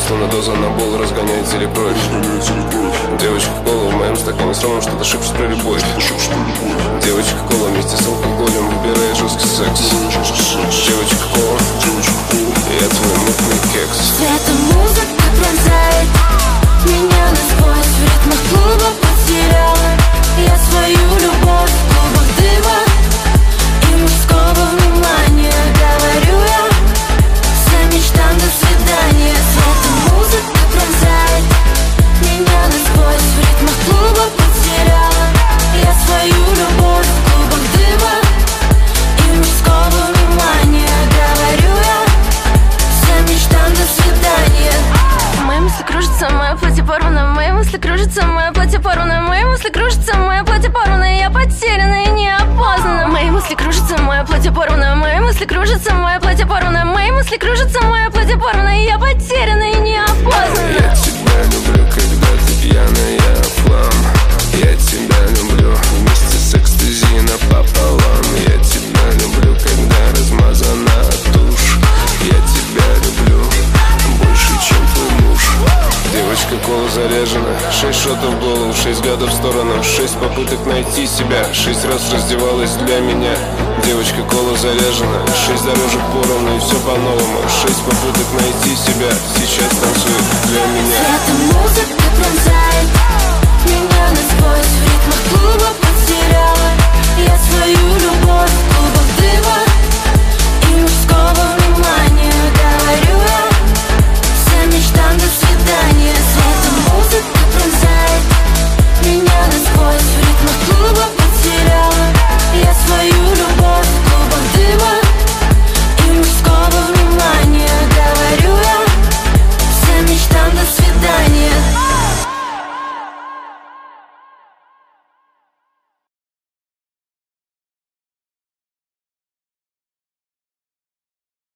словно доза на бол, разгоняет телекровь. Девочка кола в моем стакане с ромом что-то шепчет про любовь. Девочка кола вместе с алкоголем выбирает жесткий секс. Девочка кола, я твой мутный кекс. Эта музыка пронзает меня насквозь. В ритмах клуба потеряла я свою любовь. В клубах дыма и мужского внимания. Говорю я всем мечтам до свидания. Эта музыка пронзает меня насквозь. В ритмах клуба потеряла я свою любовь. В клубах дыма и мужского внимания. Говорю я всем мечтам до свидания. Мои мысли кружатся, мое платье порвано. Мои мысли кружатся, мое платье порвано. Мои мысли кружатся, мое платье порвано. Я потеряна и неопознана. Мои мысли кружатся, мое платье порвано. Мои мысли кружатся, мое платье порвано. Мои мысли кружатся, мое платье порвано. Я потеряна и неопознана. Я тебя люблю, когда ты пьяная в хлам. Я тебя люблю вместе с экстази напополам. Я тебя люблю, когда размазана тушь. Я тебя люблю больше, чем твой муж. Девочка кола заряжена, 6 шотов в голову, 6 гадов в сторону, 6 попыток найти себя, 6 раз раздевалась для меня. Девочка кола заряжена, 6 дорожек поровну и все по-новому, 6 попыток найти себя, сейчас танцует для меня. Эта музыка пронзает меня насквозь. В ритмах клуба потеряла я свою любовь. В клубах дыма и мужского